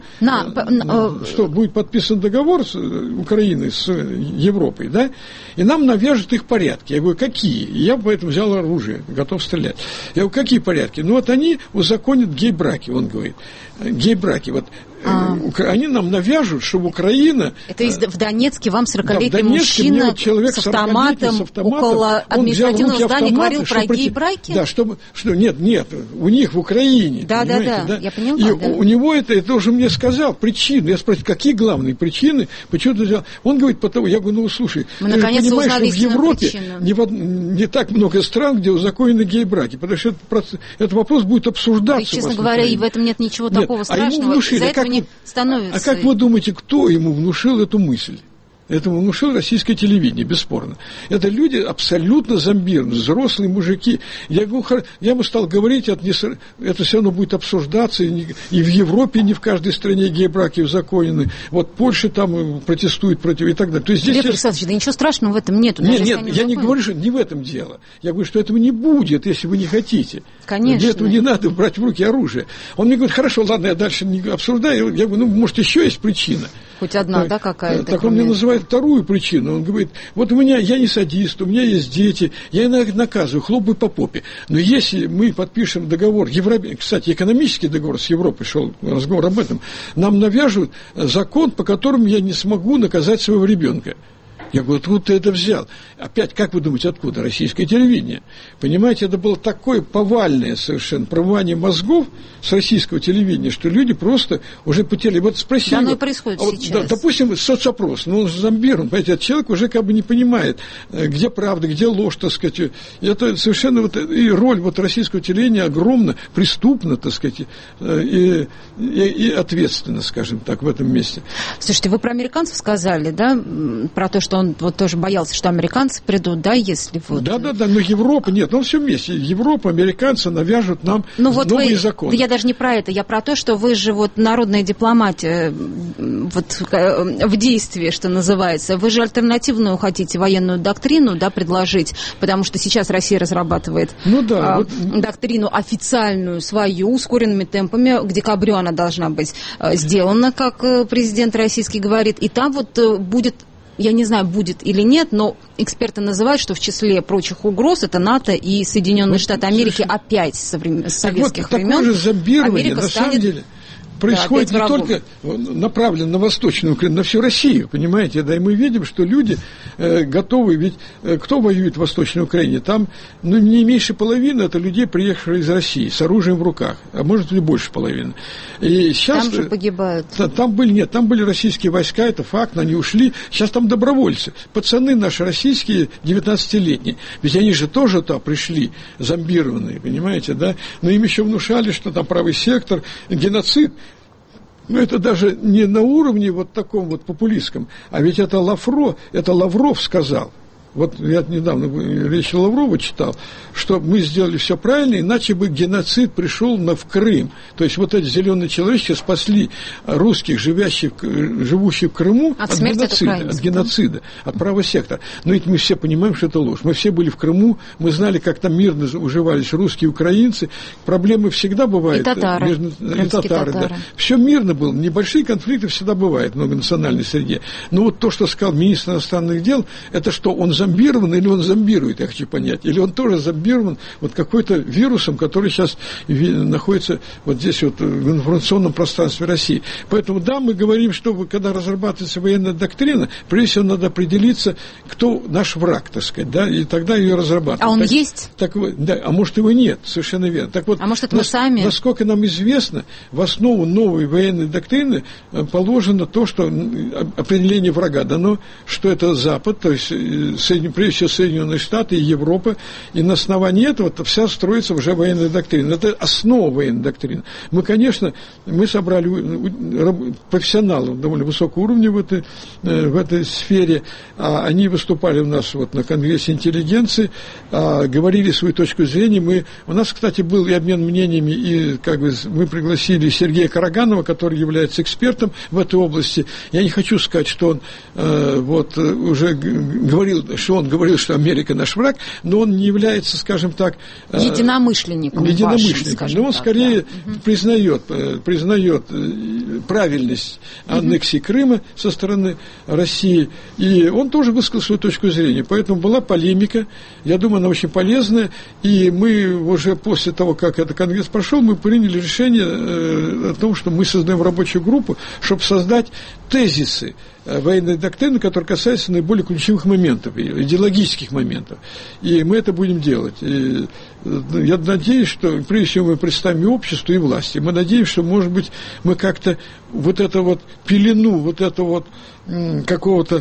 что будет подписан договор с Украиной, с Европой, да, и нам навяжут их порядки. Я говорю, какие? И я поэтому взял оружие, готов стрелять. Я говорю, какие порядки? Ну вот они узаконят гей-браки, он говорит. Гей-браки, вот. Они нам навяжут, чтобы Украина... Это в Донецке вам 40-летний мужчина вот с автоматом около административного здания говорил про гей-браки? Да, нет, у них в Украине. Да, я поняла. И у него это уже мне сказал, причины. Я спросил, какие главные причины, почему ты взял? Он говорит, потому, я говорю, ну, слушай, мы ты же понимаешь, что в Европе не так много стран, где узаконены гей-браки, потому что этот вопрос будет обсуждаться. Честно говоря, и в этом нет ничего такого страшного. Из-за этого становится. А как вы думаете, кто ему внушил эту мысль? Этому внушил российское телевидение, бесспорно. Это люди абсолютно зомбированы, взрослые мужики. Я ему стал говорить, это все равно будет обсуждаться, и в Европе, не в каждой стране гей-браки узаконены. Вот Польша там протестует против и так далее. То есть здесь да ничего страшного в этом нету. Нет, я не говорю, что не в этом дело. Я говорю, что этого не будет, если вы не хотите. Конечно. Для этого не надо брать в руки оружие. Он мне говорит, хорошо, ладно, я дальше не обсуждаю. Я говорю, ну, может, еще есть причина. Хоть одна, да, какая-то? Так он мне называет вторую причину. Он говорит, вот у меня, я не садист, у меня есть дети, я иногда наказываю, хлопаю по попе. Но если мы подпишем договор, кстати, экономический договор с Европой, шел разговор об этом, нам навяжут закон, по которому я не смогу наказать своего ребенка. Я говорю, откуда ты это взял? Опять, как вы думаете, откуда? Российское телевидение. Понимаете, это было такое повальное совершенно промывание мозгов с российского телевидения, что люди просто уже потеряли. Вот спросили... Да, оно и происходит сейчас. Да, допустим, соцопрос, но он же зомбирован, понимаете, этот человек уже как бы не понимает, где правда, где ложь, так сказать. Это совершенно вот, и роль вот российского телевидения огромна, преступна, так сказать, и ответственна, скажем так, в этом месте. Слушайте, вы про американцев сказали, да, про то, что он вот тоже боялся, что американцы придут, да, если вот... Да, но Европа, нет, ну все вместе. Европа, американцы навяжут нам новые законы. Я даже не про это, я про то, что вы же вот народная дипломатия вот в действии, что называется. Вы же альтернативную хотите военную доктрину, да, предложить, потому что сейчас Россия разрабатывает доктрину официальную свою, ускоренными темпами. К декабрю она должна быть сделана, как президент российский говорит, и там вот будет... Я не знаю, будет или нет, но эксперты называют, что в числе прочих угроз это НАТО и Соединенные Штаты Америки опять с советских времен. Такое же зомбирование, на самом деле, происходит не только направлено на Восточную Украину, на всю Россию, понимаете, да, и мы видим, что люди готовы, ведь кто воюет в Восточной Украине? Там, ну, не меньше половины это людей, приехавших из России, с оружием в руках, а может и больше половины. И сейчас, там же погибают. Там были российские войска, это факт, они ушли, сейчас там добровольцы, пацаны наши российские, 19-летние, ведь они же тоже там пришли, зомбированные, понимаете, да, но им еще внушали, что там правый сектор, геноцид. Но это даже не на уровне вот таком вот популистском, а ведь это Лавров сказал. Вот я недавно речь Лаврова читал, что мы сделали все правильно, иначе бы геноцид пришел в Крым. То есть вот эти зеленые человечки спасли русских, живущих в Крыму от геноцида, от правого сектора. Но ведь мы все понимаем, что это ложь. Мы все были в Крыму, мы знали, как там мирно уживались русские и украинцы. Проблемы всегда бывают. И татары. И татары, да. Все мирно было. Небольшие конфликты всегда бывают в многонациональной среде. Но вот то, что сказал министр иностранных дел, это что, он зомбирован или он зомбирует, я хочу понять. Или он тоже зомбирован вот какой-то вирусом, который сейчас находится вот здесь вот в информационном пространстве России. Поэтому да, мы говорим, что когда разрабатывается военная доктрина, прежде всего надо определиться, кто наш враг, так сказать, да, и тогда ее разрабатывать. А он есть? Да, а может его нет, совершенно верно. Так вот, а может это мы сами? Насколько нам известно, в основу новой военной доктрины положено то, что определение врага дано, что это Запад, то есть прежде всего Соединенные Штаты и Европа, и на основании этого вся строится уже военная доктрина. Это основа военной доктрины. Мы, конечно, собрали профессионалов довольно высокого уровня в этой сфере, они выступали у нас вот на Конгрессе интеллигенции, говорили свою точку зрения. У нас, кстати, был и обмен мнениями, и мы пригласили Сергея Караганова, который является экспертом в этой области. Я не хочу сказать, что он уже говорил, что Америка наш враг, но он не является, скажем так, единомышленником вашим, но он скорее признает правильность аннексии Крыма со стороны России, и он тоже высказал свою точку зрения. Поэтому была полемика, я думаю, она очень полезная, и мы уже после того, как этот конгресс прошел, мы приняли решение о том, что мы создаем рабочую группу, чтобы создать тезисы военной доктрины, которые касаются наиболее ключевых моментов, идеологических моментов. И мы это будем делать. И я надеюсь, что прежде всего мы представим и обществу, и власти. Мы надеемся, что, может быть, мы как-то вот эту вот пелену, вот это вот какого-то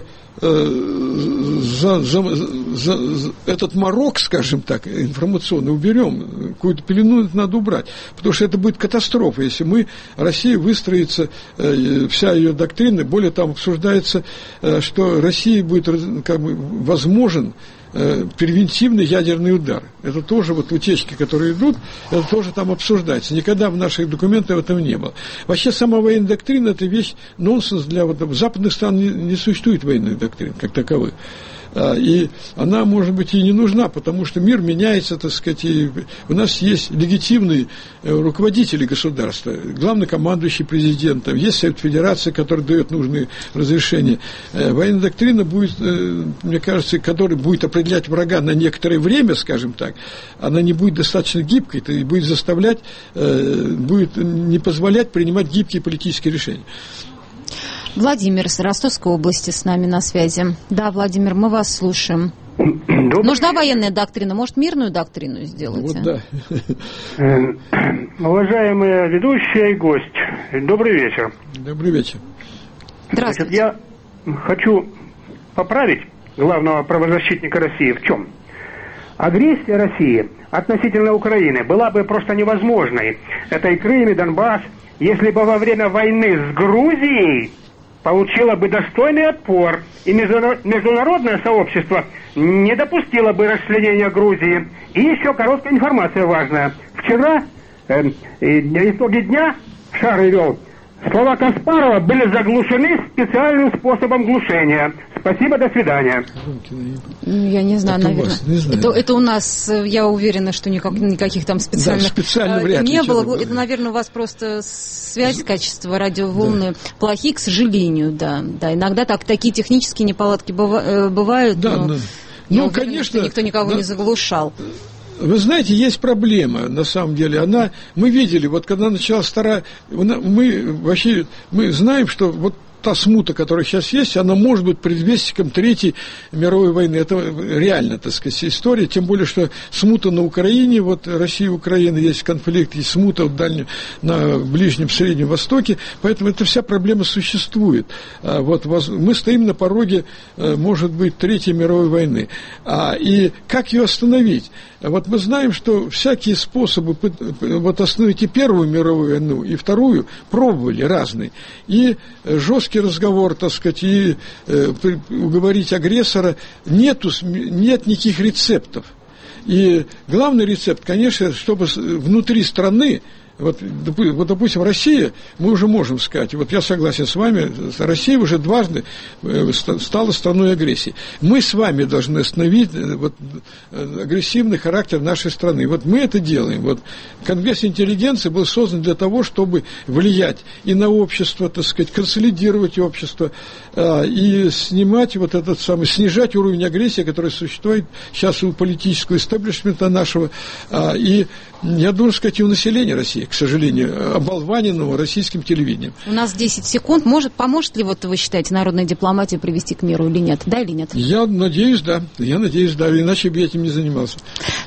этот морок, скажем так, информационный уберем, какую-то пелену надо убрать, потому что это будет катастрофа, если Россия выстроится, вся ее доктрина, более там обсуждается, что России будет возможен превентивный ядерный удар. Это тоже утечки, которые идут, это тоже там обсуждается. Никогда в наших документах этого не было. Вообще сама военная доктрина – это вещь нонсенс для западных стран, не существует военных доктрин как таковых. И она, может быть, и не нужна, потому что мир меняется, так сказать, и у нас есть легитимные руководители государства, главнокомандующий президентом, есть Совет Федерации, который дает нужные разрешения. Военная доктрина будет, мне кажется, которая будет определять врага на некоторое время, скажем так, она не будет достаточно гибкой, и будет заставлять, будет не позволять принимать гибкие политические решения. Владимир из Ростовской области с нами на связи. Да, Владимир, мы вас слушаем. Нужна военная доктрина, может, мирную доктрину сделать? Да. Уважаемые ведущие и гость, добрый вечер. Добрый вечер. Здравствуйте. Я хочу поправить главного правозащитника России в чем? Агрессия России относительно Украины была бы просто невозможной. Это и Крым, и Донбасс, если бы во время войны с Грузией получила бы достойный отпор, и международное сообщество не допустило бы расчленения Грузии. И еще короткая информация важная. Вчера, итоги дня, Шары вел, слова Каспарова были заглушены специальным способом глушения. Спасибо, до свидания. Я не знаю, это наверное. Не знаю. Это у нас, я уверена, что никаких там специальных не было. Это, наверное, у вас просто связь, качество радиоволны плохие, к сожалению, да. Иногда такие технические неполадки бывают, но я уверена, конечно, что никто никого не заглушал. Вы знаете, есть проблема, на самом деле. Мы видели, когда началась мы знаем, что та смута, которая сейчас есть, она может быть предвестником Третьей мировой войны. Это реально, так сказать, история. Тем более, что смута на Украине, Россия и Украина, есть конфликт, есть смута на Ближнем Среднем Востоке. Поэтому эта вся проблема существует. Мы стоим на пороге, может быть, Третьей мировой войны. И как ее остановить? Мы знаем, что всякие способы остановить и Первую мировую войну, и Вторую пробовали разные. И жесткий разговор, так сказать, и уговорить агрессора, нет никаких рецептов. И главный рецепт, конечно, чтобы внутри страны, допустим, Россия, мы уже можем сказать, я согласен с вами, Россия уже дважды стала страной агрессии. Мы с вами должны остановить агрессивный характер нашей страны. Мы это делаем. Конгресс интеллигенции был создан для того, чтобы влиять и на общество, так сказать, консолидировать общество, и снимать снижать уровень агрессии, который существует сейчас у политического истеблишмента нашего, и я должен сказать, и у населения России, к сожалению, оболваненного российским телевидением. У нас 10 секунд. Поможет ли, вы считаете, народная дипломатия привести к миру или нет? Да или нет? Я надеюсь, да. Иначе бы я этим не занимался.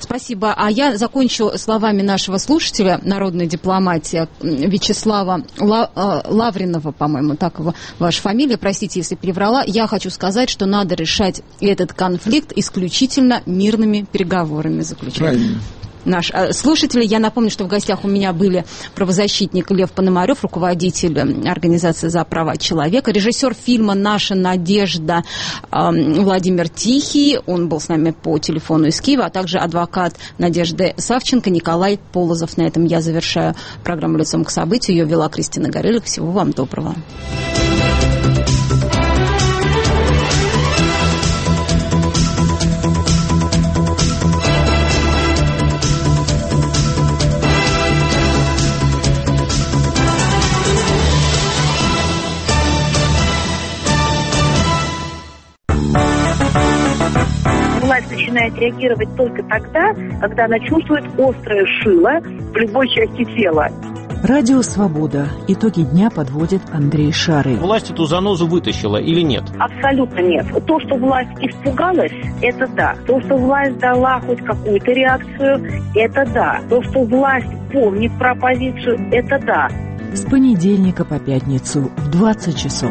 Спасибо. А я закончу словами нашего слушателя народной дипломатии Вячеслава Лавринова, по-моему, так его ваша фамилия, простите, если переврала. Я хочу сказать, что надо решать этот конфликт исключительно мирными переговорами. Правильно. Наш слушатель. Я напомню, что в гостях у меня были правозащитник Лев Пономарев, руководитель Организации за права человека, режиссер фильма «Наша надежда» Владимир Тихий, он был с нами по телефону из Киева, а также адвокат Надежды Савченко Николай Полозов. На этом я завершаю программу «Лицом к событию». Ее вела Кристина Горелик. Всего вам доброго. Власть начинает реагировать только тогда, когда она чувствует острое шило в любой части тела. Радио «Свобода». Итоги дня подводит Андрей Шары. Власть эту занозу вытащила или нет? Абсолютно нет. То, что власть испугалась, это да. То, что власть дала хоть какую-то реакцию, это да. То, что власть помнит про оппозицию, это да. С понедельника по пятницу в 20 часов.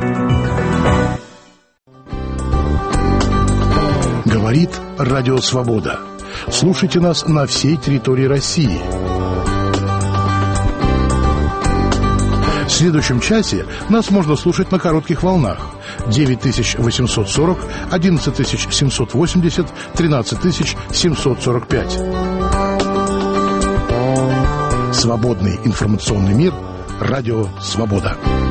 Говорит Радио Свобода. Слушайте нас на всей территории России. В следующем часе нас можно слушать на коротких волнах. 9840, 11780, 13745. Свободный информационный мир. Радио Свобода.